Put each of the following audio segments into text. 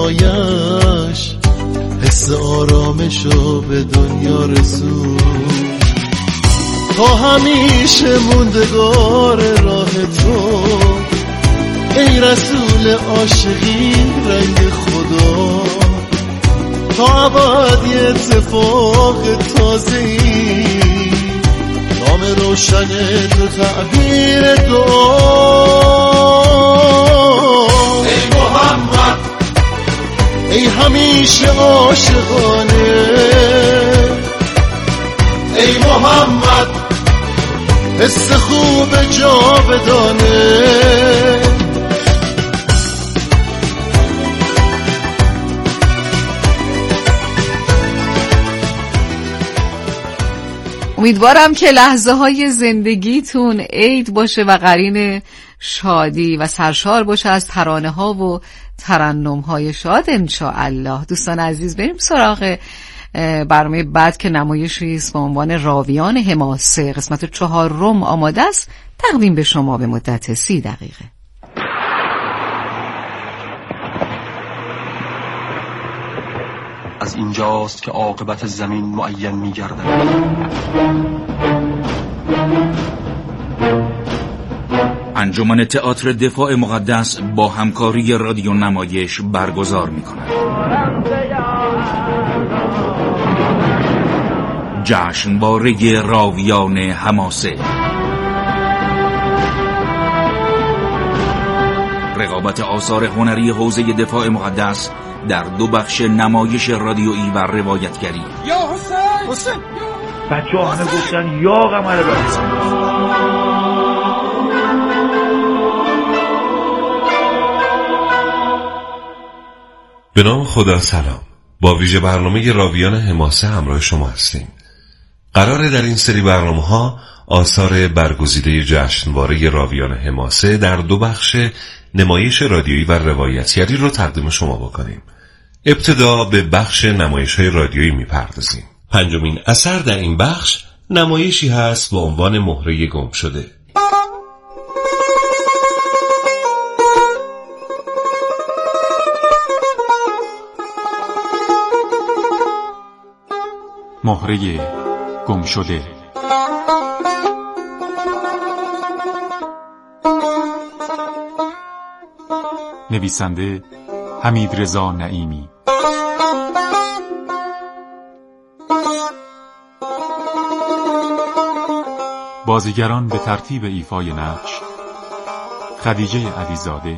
آیش حس آرامشو به دنیا رسون، تا همیشه موندگار راه تو ای رسول عاشقی رنگ خدا، تا ابد یه اتفاق تازه‌ای نام روشن تو تعبیر دعا. ای محمد ای همیشه عاشقانه، ای محمد حس خوب جاودانه. امیدوارم که لحظه های زندگیتون عید باشه و قرین شادی و سرشار باشه از ترانه ها و ترنم های شاد انشاءالله. دوستان عزیز بریم سراغ برنامه بعد که نمایشی است با عنوان راویان حماسه، قسمت 4 آماده است تقدیم به شما به مدت 30 دقیقه. از اینجاست که عاقبت زمین معین می‌گردد. انجمن تئاتر دفاع مقدس با همکاری رادیو نمایش برگزار می‌کند. جشنواره راویان حماسه. رقابت آثار هنری حوزه دفاع مقدس در 2 بخش نمایش رادیویی و روایتگری. یا حسین بچه‌ها همه گفتن یا قمر برس. به نام خدا سلام. با ویژه برنامه راویان حماسه همراه شما هستیم. قراره در این سری برنامه‌ها آثار برگزیده جشنواره راویان حماسه در 2 بخش نمایش رادیویی و روایتگری رو تقدیم شما بکنیم. ابتدا به بخش نمایش‌های رادیویی می‌پردازیم. 5مین اثر در این بخش نمایشی هست با عنوان مهره گم شده. مهره گم شده. نویسنده حمیدرضا نعیمی. بازیگران به ترتیب ایفای نقش: خدیجه علیزاده،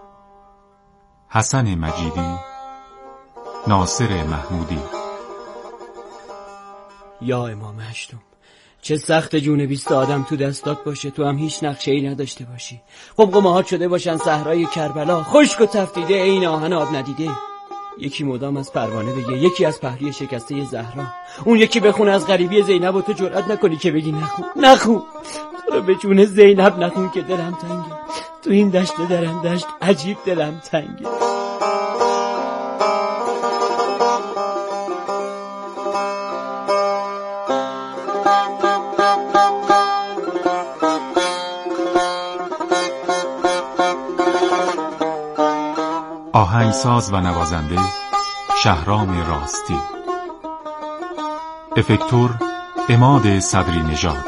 حسن مجیدی، ناصر محمودی. یا امام هشتم، چه سخت جون 20 آدم تو دستات باشه تو هم هیچ نقشه‌ای نداشته باشی. قمقمه‌هات شده باشن صحرای کربلا، خشک و تفدیده عین آهن آب ندیده. یکی مدام از پروانه بگه، یکی از پهلوی شکسته زهرا، اون یکی بخونه از غریبی زینب و تو جرئت نکنی که بگی نخون. تو رو به جون زینب نخون که دلم تنگه. تو این دشت درندشت عجیب دلم تنگه. آهنگساز و نوازنده شهرام راستی. افکتور عماد صدری نژاد.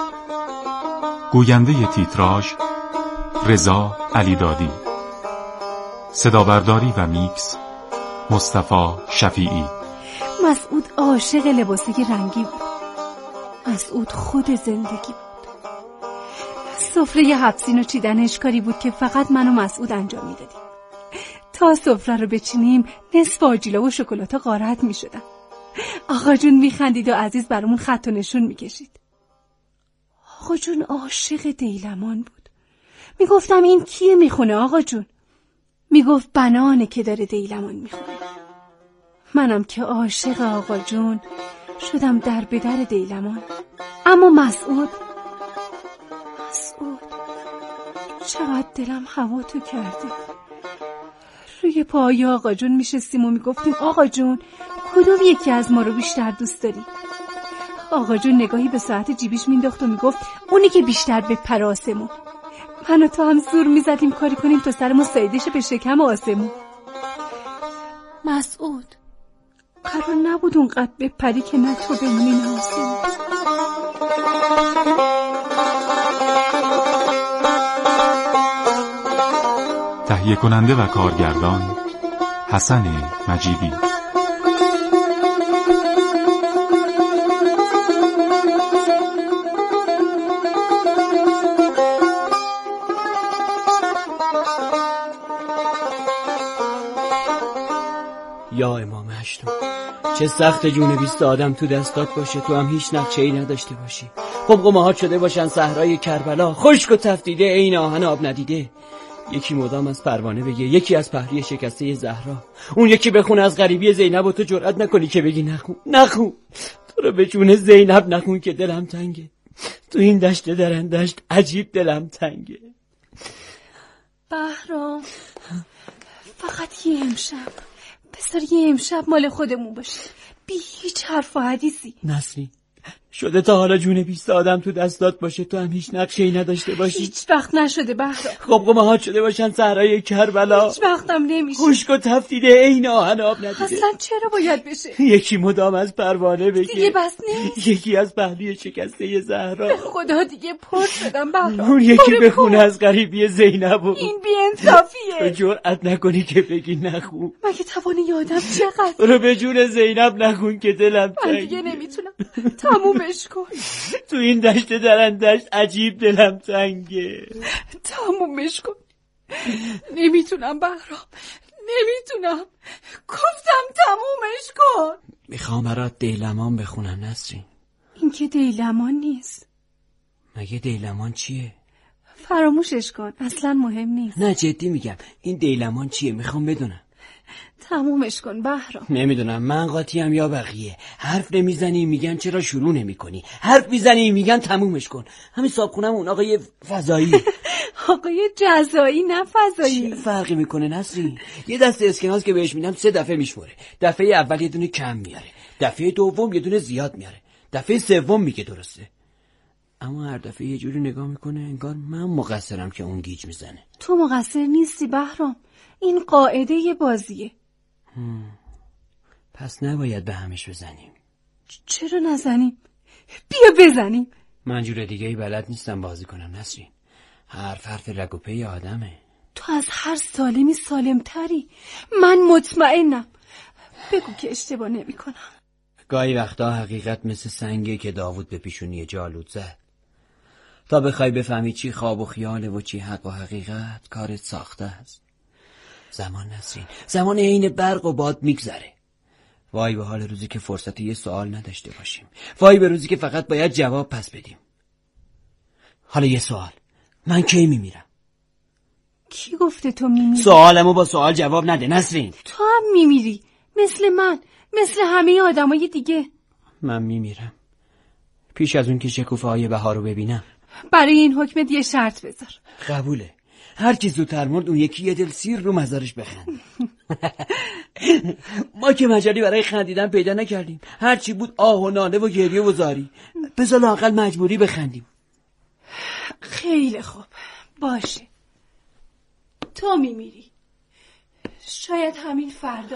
گوینده تیتراژ رضا علیدادی. صدابرداری و میکس مصطفی شفیعی. مسعود عاشق لباسای رنگی بود. مسعود خود زندگی بود. سفره حبسین و چیدنش کاری بود که فقط من و مسعود انجام میدادیم. تا سفره رو بچینیم نصف آجیلا و شکلاتا غارت می شدن. آقا جون می خندید و عزیز برامون خط و نشون می کشید. آقا جون عاشق دیلمان بود. می گفتم این کیه می خونه آقا جون؟ می گفت بنانه که داره دیلمان می خونه. منم که عاشق آقا جون شدم در به در دیلمان. اما مسعود چقدر دلم هوا تو کرده. روی پای آقا جون میشستیم و میگفتیم آقا جون کدوم یکی از ما رو بیشتر دوست داری؟ آقا جون نگاهی به ساعت جیبیش مینداخت و میگفت اونی که بیشتر به پر آسمون. من و تو هم زور میزدیم کاری کنیم تا سرمون سایدش به شکم آسمون. مسعود، قرار نبود اونقدر بپری که نه تو بمونی نه حسین. تهیه کننده و کارگردان حسن مجیدی. یا امام هشتم، چه سخت جون 20 آدم تو دستات باشه تو هم هیچ نقشه‌ای نداشته باشی. قمقمه‌هات شده باشن صحرای کربلا، خشک و تفدیده عین آهن آب ندیده. یکی مدام از پروانه بگه، یکی از پهلوی شکسته زهرا، اون یکی بخونه از غریبی زینب و تو جرئت نکنی که بگی نخون. تو رو به جون زینب نخون که دلم تنگه. تو این دشت درندشت عجیب دلم تنگه. بهرام، فقط یه امشب بذار، یه امشب مال خودمون باشه، بی هیچ حرف و حدیثی. نسرین، شده تا حالا جون 20 آدم تو دستات باشه تو هم هیچ نقشه‌ای نداشته باشی؟ هیچ وقت نشده بهرام. قمقمه‌هات شده باشن صحرای کربلا، هیچ وقتم نمیشه. خشک و تفدیده عین آهن آب ندیده. اصلا چرا باید بشه؟ یکی مدام از پروانه بگه، دیگه بس نیست. یکی از پهلوی شکسته زهرا، به خدا دیگه پر شدم بهرام. اون یکی بخونه از غریبی زینب. این بی‌انصافیه. تو جرئت نکنی که بگی نخون. مگه توان یادم چقدر؟ رو به جون زینب نخون که دلم من دیگه نمیتونم، تمومش کن. تو این دشت درندشت عجیب دلم تنگه. تمومش کن. نمیتونم بهرام، نمیتونم. گفتم تمومش کن. میخوام برات دیلمان بخونم نسرین. این که دیلمان نیست. مگه دیلمان چیه؟ فراموشش کن، اصلا مهم نیست. نه جدی میگم، این دیلمان چیه؟ میخوام بدونم. تمومش کن بهرام. نمیدونم، من قاطیم یا بقیه. حرف نمیزنی میگن چرا شروع نمیکنی، حرف میزنی میگن تمومش کن. همین صابخونم اون آقای فضایی. آقای جزایی نه فضایی. چه فرقی میکنه نسرین؟ یه دست اسکناس که بهش میدم 3 دفعه میشموره. دفعه اول یه دونه کم میاره، دفعه دوم یه دونه زیاد میاره، دفعه سوم میگه درسته. اما هر دفعه یه جوری نگاه میکنه انگار من مقصرم که اون گیج میزنه. تو مقصر نیستی بهرام، این قاعده یه بازیه. پس نباید به همش بزنیم. چرا نزنیم؟ بیا بزنیم. من جور دیگه ای بلد نیستم بازی کنم نسرین. حرف رگ و پی آدمه. تو از هر سالمی سالمتری، من مطمئنم. بگو که اشتباه نمی کنم. گاهی وقتا حقیقت مثل سنگه که داوود به پیشونی جالوت زد. تا بخوای بفهمی چی خواب و خیاله و چی حق و حقیقت، کارت ساخته است. زمان نسرین، زمان عین برق و باد میگذره. وای به حال روزی که فرصت یه سوال نداشته باشیم. وای به روزی که فقط باید جواب پس بدیم. حالا یه سوال، من کی میمیرم؟ کی گفته تو میمیری؟ سوالمو با سوال جواب نده نسرین. تو هم میمیری، مثل من، مثل همه آدمای دیگه. من میمیرم پیش از اون که شکوفه های بهار رو ببینم. برای این حکمت یه شرط بذار. قبوله. هر کی زودتر مرد اون یکی یه دل سیر رو مزارش بخند. ما که مجالی برای خندیدن پیدا نکردیم. هر چی بود آه و ناله و گریه و زاری. بذار لااقل مجبوری بخندیم. خیلی خوب، باشه. تو میمیری، شاید همین فردا،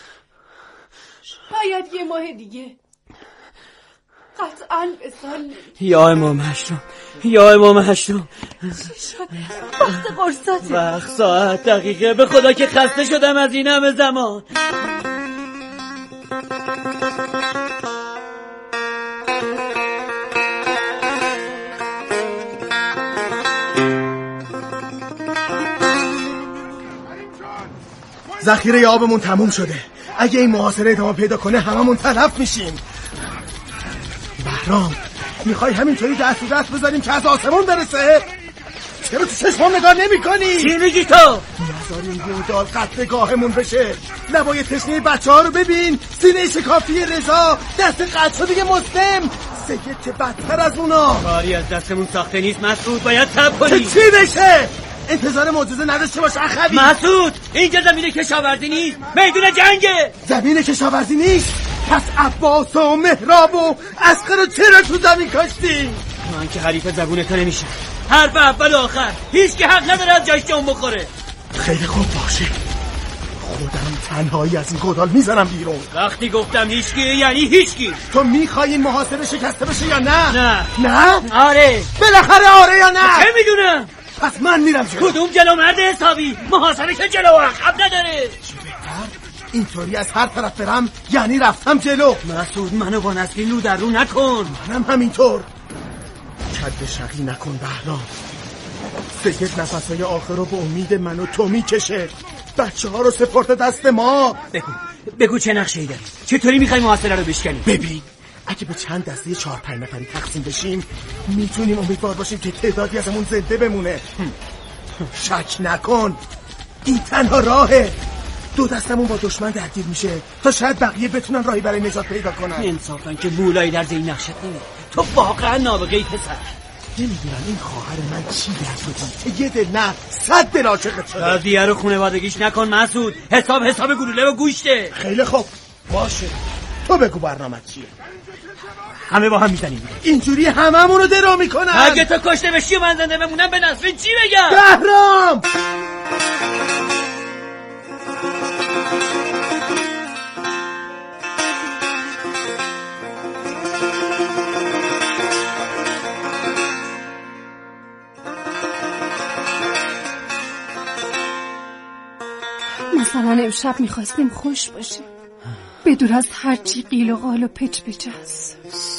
شاید یه ماه دیگه، قطعاً به سال. یا امام هشتم، یا امام هشتم. وقت قرصاته، وقت، ساعت، دقیقه، به خدا که خسته شدم از این همه زمان. ذخیره آبمون تموم شده. اگه این محاصره ادامه پیدا کنه هممون تلف میشیم. بهرام، میخوای همینطوری دست و دست بذاریم که از آسمون برسه؟ چرا تو چشمام نگاه نمی کنی؟ چی میگی تو؟ نذاریم گودال قتلگاهمون بشه. لبای تشنه بچه ها رو ببین، سینه شکافی رضا، دست قطع شده مسلم، سید بدتر از اونا. کاری از دستمون ساخته نیست مسعود، باید صبر کنی. چی بشه؟ انتظار معجزه نداشته باش اخوی. مسعود، اینجا زمین کشاورزی نیست، میدون جنگه. زمین کشاورزی نیست؟ پس عباس و مهراب و عسقر رو چرا تو زمین کاشتی؟ من که حریف زبونتو نمیشم. حرف اول و آخر، هیچ که حق نداره از جاش جون بخوره. خیلی خوب باشه، خودم تنهایی از این گودال میزنم بیرون. وقتی گفتم هیچکی یعنی هیچکی. تو میخوای این محاصره شکسته بشه یا نه؟ نه؟ آره. بالاخره آره یا نه؟ چه میدونم؟ پس من میرم جلو. کدوم جلو مرد حسابی؟ محاصره که جلو و عقب نداره. چی بهتر؟ اینطوری از هر طرف برم یعنی رفتم جلو. مسعود منو با نسرین رو در رو نکن. منم همینطور. کد شقی نکن بهرام. سید نفسهای آخر رو به امید من و تو میکشه. بچه ها رو سپرده دست ما. بگو چه نقشه‌ای داری؟ چطوری میخوای محاصره رو بشکنی؟ ببین اگه به چند دسته 4-5 نفری تقسیم بشیم میتونیم امیدوار باشیم که تعدادی ازمون زنده بمونه. شک نکن این تنها راهه. 2 دستمون با دشمن درگیر میشه تا شاید بقیه بتونن راهی برای نجات پیدا کنن. انصافا که مولایی در این نقشت نمیده. تو واقعا نابغه‌ای پسر. نمیدونم این خواهر من چی در شدی که یه دل نه 100 دل عاشقت شده. قضیه رو خونوادگیش نکن مسعود. حساب گلوله و گوشته. خیلی خوب باشه تو بگو برنامه چیه. همه با هم میزنیم اینجوری هممون رو درو میکنن. اگه تو کشته بشی و من زنده بمونم به نسرین چی بگم؟ بهرام مثلا امشب میخواستیم خوش باشیم بدون از هرچی قیل و قال و پچ بچست.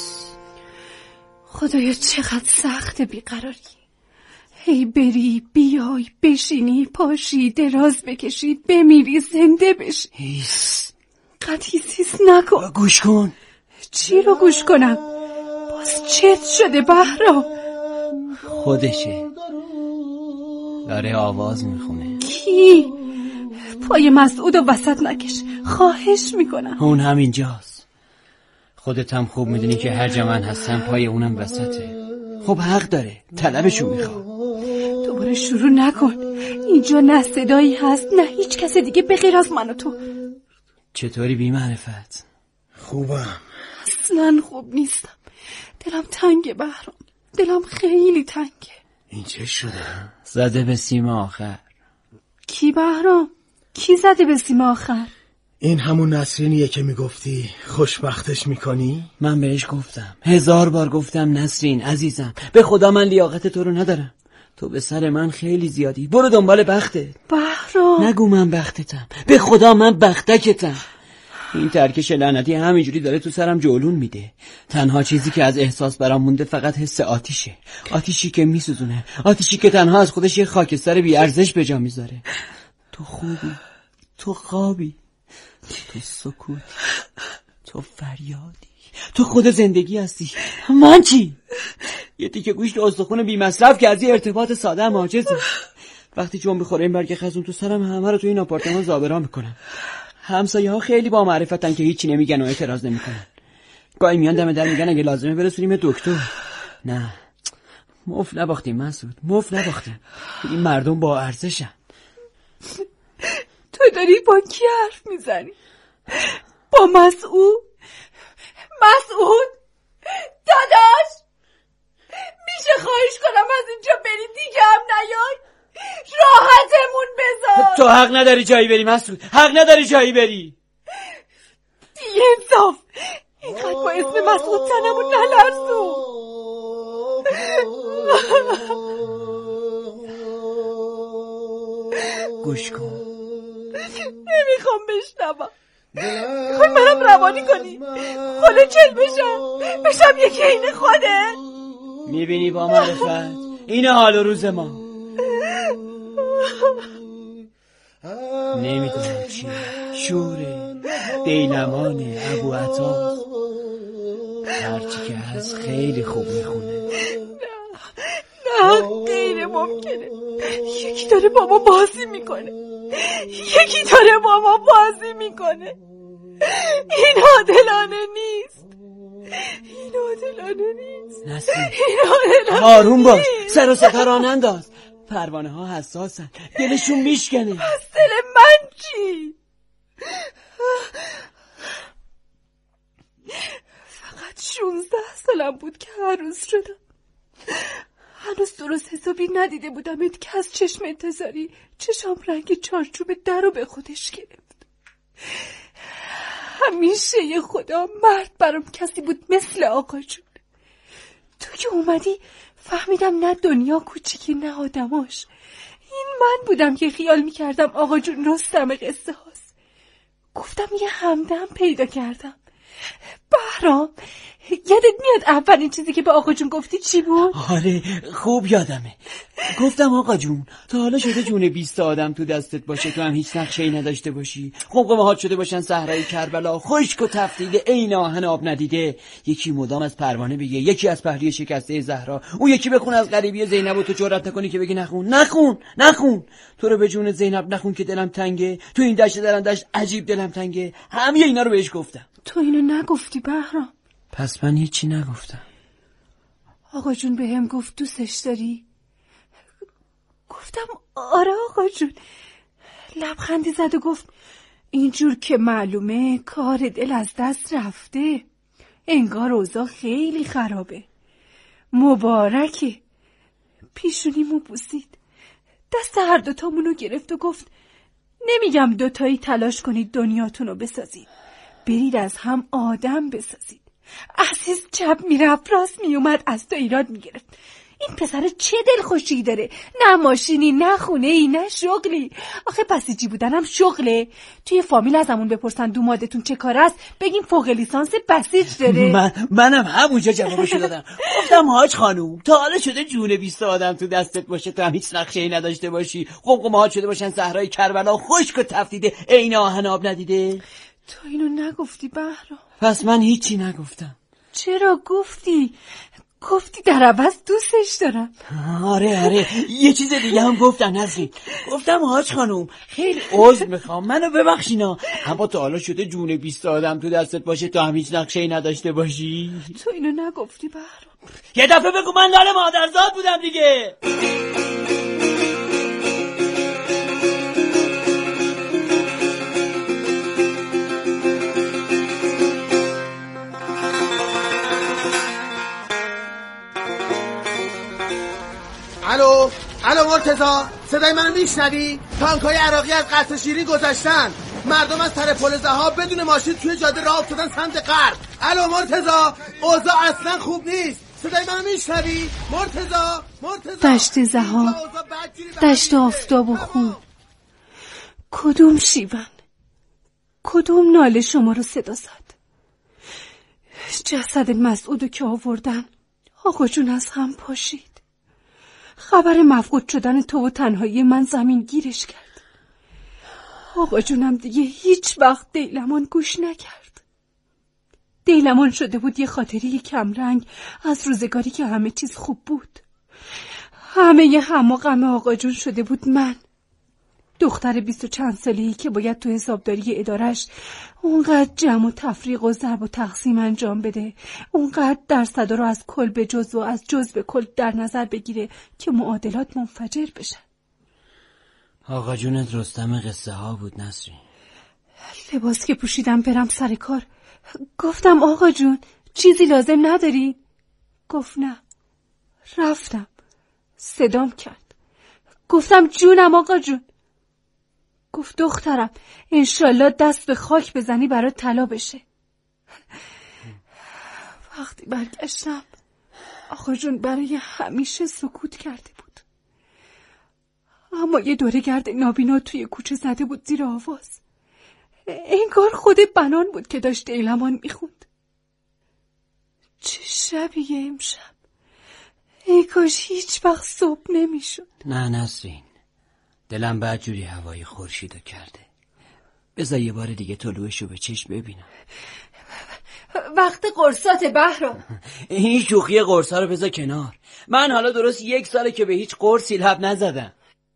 خدایا چقدر سخت بیقراری. هی بری بیای بشینی پاشی دراز بکشی بمیری زنده بشی. هیس قد هیس نکن. گوش کن. چی رو گوش کنم؟ باز چت شده بهرام؟ خودشه داره آواز میخونه. کی؟ پای مسعود و وسط نکش خواهش میکنم. اون همینجاست. خودت هم خوب میدونی که هر جا من هستم پای اونم وسطه. خب حق داره طلبشو میخواد. دوباره شروع نکن. اینجا نه صدایی هست نه هیچ کس دیگه به غیر از من و تو. چطوری بی معرفت؟ خوبم. اصلا خوب نیستم. دلم تنگه بهرام. دلم خیلی تنگه. این چه شده؟ زده به سیم آخر. کی بهرام؟ کی زده به سیم آخر؟ این همون نسرینیه که میگفتی خوشبختش میکنی؟ من بهش گفتم 1000 بار گفتم نسرین عزیزم به خدا من لیاقت تو رو ندارم. تو به سر من خیلی زیادی. برو دنبال بختت. بهرام نگو من بختتم. به خدا من بختکتم. این ترکش لعنتی همینجوری داره تو سرم جولون میده. تنها چیزی که از احساس برام مونده فقط حس آتیشه. آتیشی که میسوزونه. آتیشی که تنها از خودش یه خاکستر بی ارزش به جا میذاره. تو خوبی. تو خوابی. تو سکوتی. تو فریادی. تو خود زندگی هستی. من چی؟ یه تیکه گوشت استخون بی مصرف که از یه ارتباط ساده هم عاجزه. وقتی جون بخوره این برگ خزون تو سرم همه رو تو این آپارتمان زابرا میکنم. همسایه ها خیلی با معرفتن که هیچی نمیگن و اعتراض نمیکنن. گاهی میان دم در میگن اگه لازمه برسونیم دکتر. نه مفت نباختیم مسعود. مفت نباختیم. این مردم با ارزشن. تو داری با کی حرف میزنی؟ با مسعود؟ مسعود داداش میشه خواهش کنم از اینجا بری دیگه هم نیای؟ راحتمون بذار. تو حق نداری جایی بری مسعود. حق نداری جایی بری. بی انصاف اینقدر با اسم مسعود تنمون نلرزون. گوش کن. نمیخوام بشنوم. میخوای منم روانی کنی؟ خونه چل بشم یکی این خودت. میبینی با معرفت اینه حال و روز ما. نمیدونم چی شوره دیلمانه ابو عطا هرچی که هست خیلی خوب میخونه. نه غیر ممکنه. یکی داره با ما بازی میکنه. این عادلانه نیست. نسیم آروم باش. سر و صدا راه ننداز. پروانه ها حساسن. دلشون میشکنه. پس دل من چی؟ فقط 16 سالم بود که عروس شدم. هنوز درست حسابی ندیده بودمت که از چشم انتظاری چشم رنگ چارچوب در رو به خودش گرفت. همیشه خدا مرد برام کسی بود مثل آقا جون. تو که اومدی فهمیدم نه دنیا کوچیکی نه آدماش. این من بودم که خیال میکردم آقا جون رستم قصه هاست. گفتم یه همدم پیدا کردم. بهرام یادت میاد اولین چیزی که به آقا جون گفتی چی بود؟ آره خوب یادمه. گفتم آقا جون تا حالا شده جون 20 آدم تو دستت باشه تو هم هیچ نقشه‌ای نداشته باشی، قمقمه‌هات شده باشن صحرای کربلا خشک و تفتیده عین آهن آب ندیده، یکی مدام از پروانه بگه، یکی از پهلوی شکسته زهرا، اون یکی بخونه از غریبی زینب و تو جرئت نکنی که بگی نخون تو رو به جون زینب نخون که دلم تنگه، تو این دشت درندشت عجیب دلم تنگه. همه اینا رو بهش گفتم. تو اینو نگفتی بهرام. پس من هیچی نگفتم. آقا جون بهم گفت دوستش داری؟ گفتم آره آقا جون. لبخندی زد و گفت اینجور که معلومه کار دل از دست رفته، انگار اوضاع خیلی خرابه. مبارکه. پیشونیمو بوسید، دست هر دوتامونو گرفت و گفت نمیگم دوتایی تلاش کنید دنیاتونو بسازید، برید از هم آدم بسازید. عزیز چپ میرفت راست میومد، از تو ایراد میگرفت. این پسر چه دلخوشی داره؟ نه ماشینی نه خونه ای نه شغلی. آخه بسیجی بودنم شغله؟ توی فامیل ازمون بپرسن دومادتون چه کار است بگیم فوق لیسانس بسیج داره. منم همونجا جوابشو دادم. گفتم حاج خانوم تا حالا شده جون 20 آدم تو دستت باشه تو هم هیچ نقشه‌ای نداشته باشی، قمقمه‌هات شده باشن صحرای کربلا خشک و تفتیده عین آهن آب ندیده؟ تو اینو نگفتی بهرام. پس من هیچی نگفتم. چرا گفتی؟ گفتی در عوض دوستش دارم. آره یه چیز دیگه هم گفتم نسرین. گفتم حاج خانوم خیلی عذر میخوام منو ببخشینا، اما تا حالا شده جون 20 آدم تو دستت باشه تو هم هیچ نقشه‌ای نداشته باشی. تو اینو نگفتی بهرام. یه دفعه بگو من لال مادرزاد بودم دیگه. الو مرتضی صدای منو میشنوی؟ تانکای عراقی از قصر شیرین گذشتن، مردم از طرف پل ذهاب بدون ماشین توی جاده راه افتادن سمت غرب. الو مرتضی اوضاع اصلا خوب نیست، صدای منو میشنوی؟ مرتضی دشت ذهاب، دشت آفتاب و خون، کدوم شیون کدوم ناله شما رو صدا زد؟ جسد مسعودو که آوردن آقا جون از هم پاشید. خبر مفقود شدن تو و تنهایی من زمین گیرش کرد. آقا جونم دیگه هیچ وقت دیلمان گوش نکرد. دیلمان شده بود یه خاطری کمرنگ از روزگاری که همه چیز خوب بود. همه هم و غم آقا جون شده بود من، دختر 20 و چند ساله‌ای که باید تو حسابداری ادارش اونقدر جمع و تفریق و ضرب و تقسیم انجام بده، اونقدر درصدا رو از کل به جزء و از جزء به کل در نظر بگیره که معادلات منفجر بشن. آقا جونت رستم قصه ها بود نسرین. لباس که پوشیدم برم سر کار گفتم آقا جون چیزی لازم نداری؟ گفت نه. رفتم صدام کرد، گفتم جونم آقا جون. گفت دخترم انشالله دست به خاک بزنی برات طلا بشه. وقتی برگشتم آقا جون برای همیشه سکوت کرده بود، اما یه دوره گرد نابینا توی کوچه زده بود زیر آواز، انگار خود بنان بود که داشت دیلمان میخوند. چه شبیه امشب، ای کاش هیچ وقت صبح نمیشد. نه نسرین دلم بعد جوری هوای خورشیدو کرده، بذار یه بار دیگه طلوعشو به چشم ببینم. وقت قرصات بهرام. این شوخی قرصا رو بذار کنار، من حالا درست 1 ساله که به هیچ قرصی لب نزدم.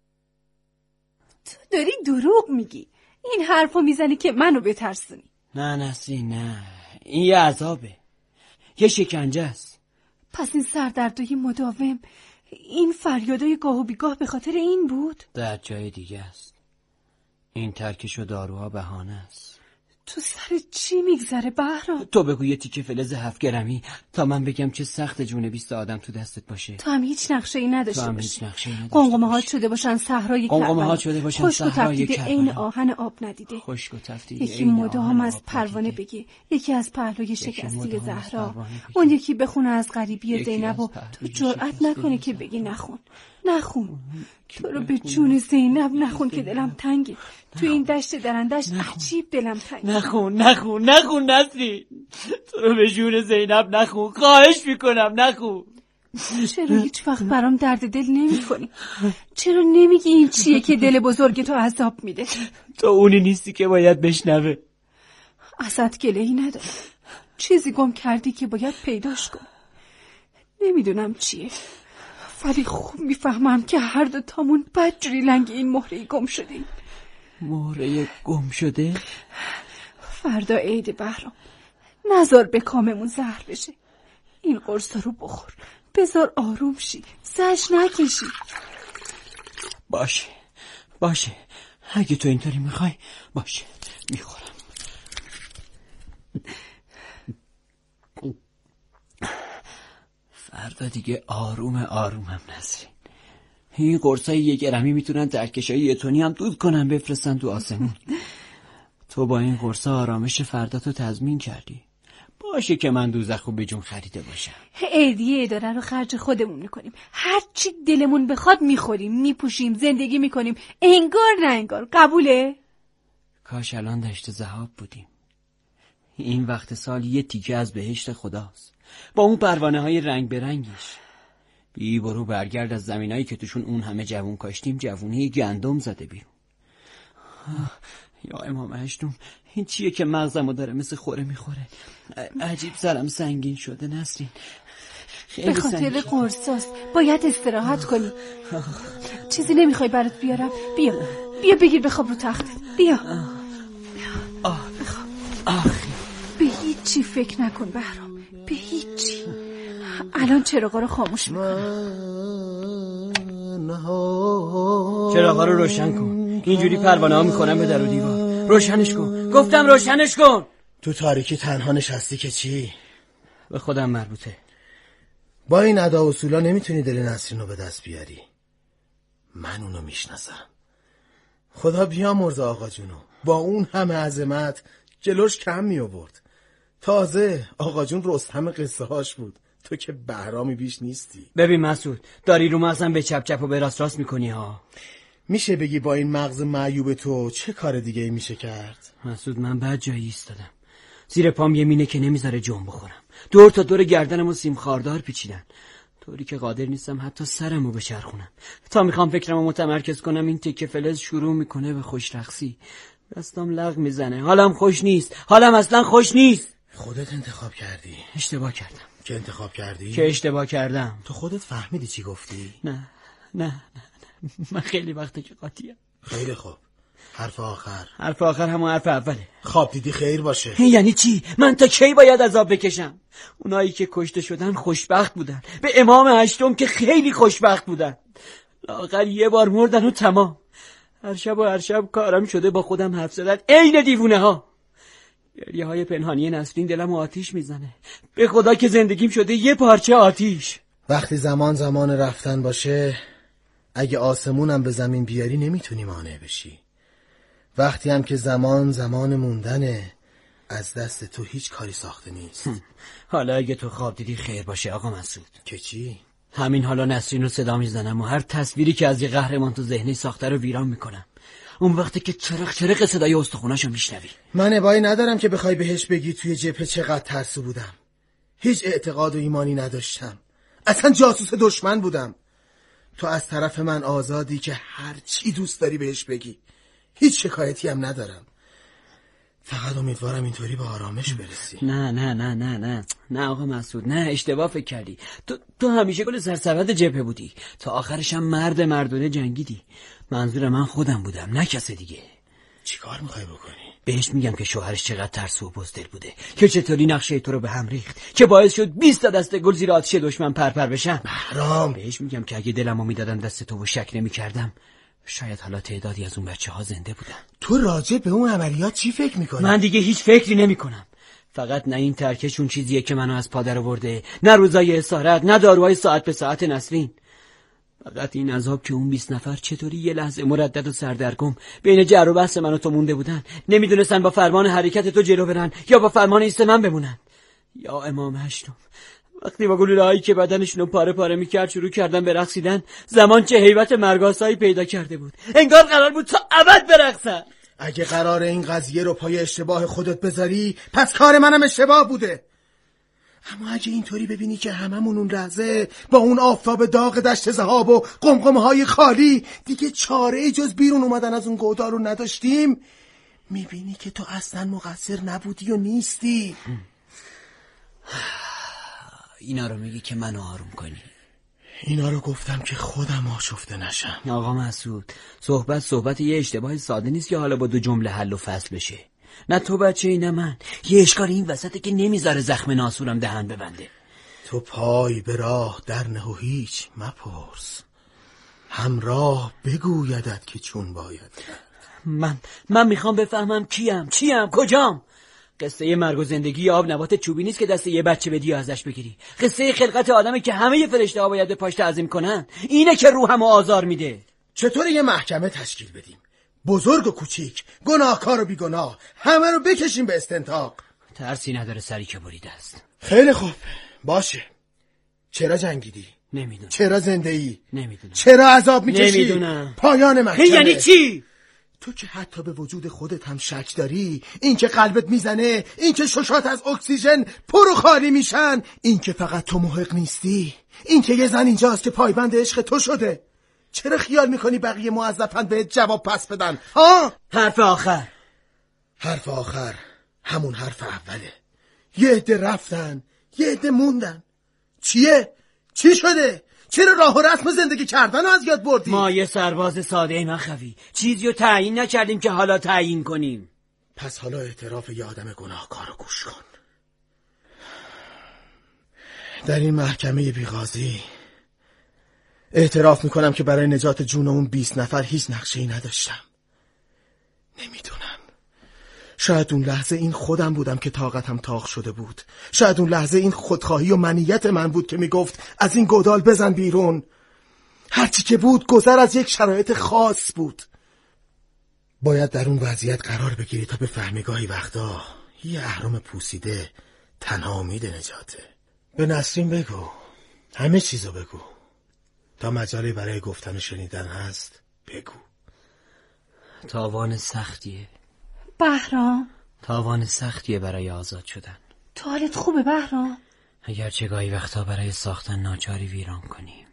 تو داری دروغ میگی، این حرفو میزنی که منو بترسونی. نه نسرین نه، این یه عذابه، یه شکنجه است. پس این سردردای مداوم، این فریادای گاه و بیگاه به خاطر این بود؟ در جای دیگه است. این ترکش و داروها بهانه است. تو تو سر چی میگذره بهرام؟ تو بگو یه تیکه فلز 7 گرمی تا من بگم چه سخت جون 20 آدم تو دستت باشه. تو هم هیچ نقشه‌ای نداشته باشی. قمقمه‌ها شده باشن صحرای کربلا. خشک و تفدیده عین آهن آب ندیده. خشک و تفدیده یکی مدام از پروانه بگه، یکی از پهلوی شکسته زهرا، اون یکی بخونه از غریبی زینب و تو جرئت نکنه که بگی نخون. تو رو به جون زینب نخون که دلم تنگه. تو این دشت درندشت عجیب دلم تنگه. نخون نسرین. تو رو به جون زینب نخون، خواهش میکنم نخون. چرا هیچ وقت برام درد دل نمی کنی؟ چرا نمیگی این چیه که دل بزرگ تو عذاب میده؟ تو اونی نیستی که باید بشنوه. ازت گله‌ای ندارم. چیزی گم کردی که باید پیداش کنم. نمیدونم چیه، ولی خوب میفهمم که هر دو تامون بدجوری لنگ این مهره گم شدیم. مهره گم شده؟ فردا عید بهرام، نذار به کاممون زهر بشه. این قرصا رو بخور، بذار آروم شی، زش نکشی. باشه اگه تو اینطوری میخوای باشه، میخورم. فردا دیگه آرومم نسرین. این قرصای 1 گرمی میتونن ترکشای 1 تنی هم دود کنن بفرستن تو آسمون. تو با این قرصا آرامش فردا تو تضمین کردی. باشه که من دوزخو به جون خریده باشم. عیدیه اداره رو خرج خودمون میکنیم، هر چی دلمون بخواد میخوریم، میپوشیم، زندگی میکنیم، انگار نه انگار. قبوله؟ کاش الان دشت ذهاب بودیم. این وقت سال یه تیکه از بهشت خداست، با اون پروانه های رنگ برنگش. بی برو برگرد از زمینایی که توشون اون همه جوون کاشتیم جوونی گندم زده بیرون. یا امام هشتم، این چیه که مغزمو داره مثل خوره میخوره؟ عجیب سرم سنگین شده نسرین، به خاطر قرصاست، باید استراحت کنی. چیزی نمیخوای برات بیارم؟ بیا بگیر بخواب رو تخت. بیا به هیچی فکر نکن بهرام، به هیچی. الان چراغا رو خاموش میکنم. چراغا رو روشن کن، اینجوری پروانه ها میکنم به در و دیوار. روشنش کن، گفتم روشنش کن. تو تاریکی تنها نشستی که چی؟ به خودم مربوطه. با این ادا اصولا نمیتونی دل نسرین رو به دست بیاری. من اونو میشناسم. خدا بیامرزه آقا جونو، با اون همه عظمت جلوش کم می آورد. تازه آقا جون رستم قصه هاش بود، تو که بهرامی بیش نیستی. ببین مسعود، داری رو مغزم به چپ چپ و به راست راست میکنی ها. میشه بگی با این مغز معیوب تو چه کار دیگه ای میشه کرد؟ مسعود، من بد جایی ایستادم. زیر پام یه مینه که نمیذاره جون بخورم. دور تا دور گردنمو سیم خاردار پیچیدن، طوری که قادر نیستم حتی سرمو بچرخونم. تا میخوام فکرمو متمرکز کنم این تکه فلز شروع میکنه به خوش رقصی. دستام لغ میزنه، حالم خوش نیست، حالم اصلا خوش نیست. خودت انتخاب کردی. اشتباه کردم. که انتخاب کردی؟ که اشتباه کردم. تو خودت فهمیدی چی گفتی؟ نه من خیلی وقته که قاطیم. خیلی خوب. حرف آخر همون حرف اوله. خواب دیدی خیر باشه. یعنی چی؟ من تا کی باید عذاب بکشم؟ اونایی که کشته شدن خوشبخت بودن، به امام هشتم که خیلی خوشبخت بودن. لااقل یه بار مردن و تمام. هر شب کارم شده با خودم حرف زدن عین دیوونه ها. گریه های پنهانی نسرین دلم آتیش میزنه. به خدا که زندگیم شده یه پارچه آتیش. وقتی زمان رفتن باشه، اگه آسمونم به زمین بیاری نمیتونی مانع بشی. وقتی هم که زمان موندنه، از دست تو هیچ کاری ساخته نیست. حالا اگه تو خواب دیدی خیر باشه آقا مسعود. که چی؟ همین حالا نسرین رو صدا میزنم و هر تصویری که از یه قهرمان تو ذهنی ساخته رو ویران میکنم. اون وقتی که چرق صدای استخوناشو میشنوی. من ابایی ندارم که بخوای بهش بگی توی جبهه چقدر ترسو بودم. هیچ اعتقاد و ایمانی نداشتم، اصلا جاسوس دشمن بودم. تو از طرف من آزادی که هر چی دوست داری بهش بگی، هیچ شکایتی هم ندارم. فقط امیدوارم اینطوری به آرامش برسی. نه آقا مسعود، نه، اشتباه فکر کردی. تو همیشه گل سرسبد جبهه بودی، تا آخرش هم مردونه جنگیدی. منظور من خودم بودم، نه کس دیگه. چی کار میخوای بکنی؟ بهش میگم که شوهرش چقدر ترسو و بزدل بوده، که چطوری نقشه تو رو به هم ریخت، که باعث شد 20 تا دسته گل زیر آتش دشمن پرپر بشن. بهرام، بهش میگم که اگه دلمو میدادن دست تو و شک نمیکردم، شاید حالا تعدادی از اون بچه‌ها زنده بودن. تو راجع به اون عملیات چی فکر میکنی؟ من دیگه هیچ فکری نمیکنم. فقط نه این ترکشون چیزیه که منو از پادر آورده، نه روزای اسارت، نه داروهای ساعت به ساعت نسرین. فقط این عذاب که اون 20 نفر چطوری یه لحظه مردد و سردرگم بین جر و بحث من و تو مونده بودن، نمیدونستن با فرمان حرکت تو جلو برن یا با فرمان ایست من بمونن. یا امام هشتم، وقتی با گلوله‌هایی که بدنشونو پاره پاره میکرد شروع کردن به رقصیدن، زمان چه هیبت مرگاسایی پیدا کرده بود، انگار قرار بود تا ابد برقصن. اگه قرار این قضیه رو پای اشتباه خودت بذاری، پس کار منم اشتباه بوده. اما اگه اینطوری ببینی که هممون اون لحظه با اون آفتاب داغ دشت ذهاب و قمقمه‌های خالی دیگه چاره‌ای جز بیرون اومدن از اون گودال رو نداشتیم، میبینی که تو اصلا مقصر نبودی و نیستی. اینا رو میگی که منو آروم کنی. اینا رو گفتم که خودم آشفته نشم. آقا مسعود، صحبت یه اشتباه ساده نیست که حالا با 2 جمله حل و فصل بشه. نه تو بچه ای نه من. یه اشکال این وسطه که نمیذاره زخم ناسورم دهن ببنده. تو پای به راه در نه و هیچ مپرس، همراه بگویدت که چون باید. من میخوام بفهمم چیم کجام. قصه مرگ و زندگی آب نبات چوبی نیست که دست یه بچه بدی و ازش بگیری. قصه خلقت آدمی که همه فرشته ها باید به پاش تعظیم کنن. اینه که روحمو آزار میده. چطور یه محکمه تشکیل بدیم، بزرگ و کوچیک، گناهکار و بیگناه، همه رو بکشیم به استنطاق؟ ترسی نداره سری که بریده است. خیلی خوب، باشه. چرا جنگیدی؟ نمیدونم. چرا زنده ای؟ نمیدونم. چرا عذاب میکشی؟ نمیدونم. پایان محکمه. یعنی چی؟ تو که حتی به وجود خودت هم شک داری، این که قلبت میزنه، این که ششات از اکسیژن پر و خالی میشن، این که فقط تو محق نیستی، این که یه زن اینجاست که پایبند عشق تو شده، چرا خیال میکنی بقیه موظفن بهت جواب پس بدن؟ ها؟ حرف آخر همون حرف اوله. یه عده رفتن، یه عده موندن. چی شده؟ چرا راه و رسم زندگی کردن رو از یاد بردی؟ ما یه سرباز ساده مخفی چیزی رو تعیین نکردیم که حالا تعیین کنیم. پس حالا اعتراف یه آدم گناهکار رو گوش کن. در این محکمه بی‌قاضی اعتراف میکنم که برای نجات جون اون 20 نفر هیچ نقشه‌ای نداشتم. نمیدونم، شاید اون لحظه این خودم بودم که طاقتم تاق شده بود. شاید اون لحظه این خودخواهی و منیت من بود که میگفت از این گودال بزن بیرون. هرچی که بود گذر از یک شرایط خاص بود. باید در اون وضعیت قرار بگیری تا بفهمی گاهی وقتا یه اهرم پوسیده تنها امید نجاته. به نسرین بگو، همه چیزو بگو. تا مجالی برای گفتن و شنیدن هست بگو. تاوان سختیه بهرام. تاوان سختیه برای آزاد شدن. تو حالت خوبه بهرام؟ اگرچه گاهی وقتا برای ساختن ناچاری ویران کنیم.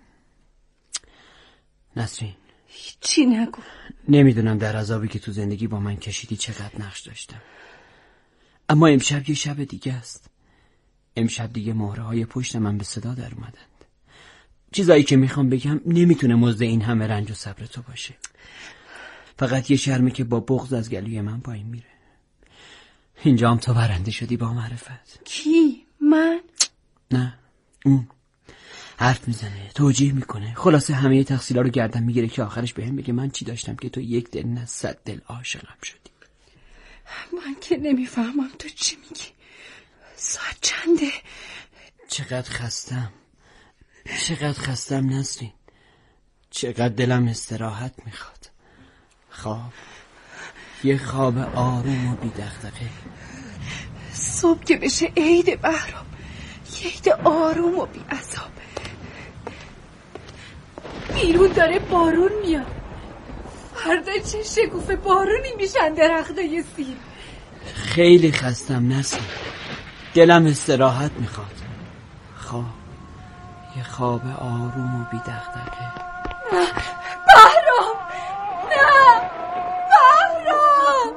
نسرین، هیچی نگو. نمیدونم در عذابی که تو زندگی با من کشیدی چقدر نقش داشتم، اما امشب یه شب دیگه است. امشب دیگه مهره های پشت من به صدا در اومدند. چیزایی که میخوام بگم نمیتونه مزد این همه رنج و صبر تو باشه. فقط یه شرمه که با بغض از گلوی من پایین میره. اینجا هم تو برنده شدی با معرفت. کی؟ من؟ نه، اون حرف میزنه، توجیه میکنه، خلاصه همه تقصیرها رو گردن میگیره که آخرش بهم بگه من چی داشتم که تو 1 دل نه 100 دل عاشقم شدی. من که نمیفهمم تو چی میگی. ساعت چنده؟ چقدر خستم نسرین. چقدر دلم استراحت میخواد. یه خواب آروم و بی دغدغه. صبح که بشه عید بهرام، یه عید آروم و بی عذاب. بیرون داره بارون میاد. فردا چه شکوفه بارونی میشن درختای سیب. خیلی خستم نسرین، دلم استراحت میخواد. یه خواب آروم و بی دغدغه. بهرام، نه بهرام.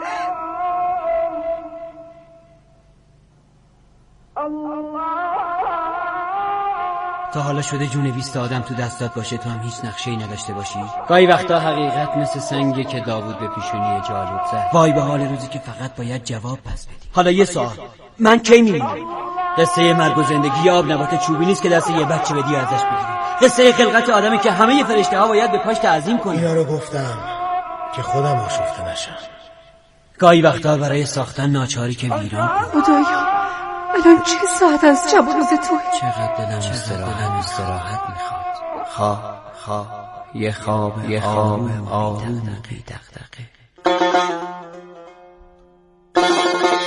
تا حالا شده جون 20 آدم تو دستات باشه تو هم هیچ نقشه‌ای نداشته باشی؟ گاهی وقتا حقیقت مثل سنگه که داوود به پیشونی جالوت زد. وای به حال روزی که فقط باید جواب پس بدی. حالا یه سوال، من کی میمیرم؟ قصه مرگ و زندگی یا آب نبات چوبی نیست که دست یه بچه بدی ازش بگیری. قصه خلقت آدمی که همه فرشته ها باید به پاش تعظیم کنن. اینا رو گفتم که خودم آشفته نشم. گاهی وقتا برای ساختن ناچاری که ویران کنی. خدایا الان چه ساعت از شب و روز توی؟ چقدر دلم استراحت میخواد. خواه یه خواب آروم دغدغه.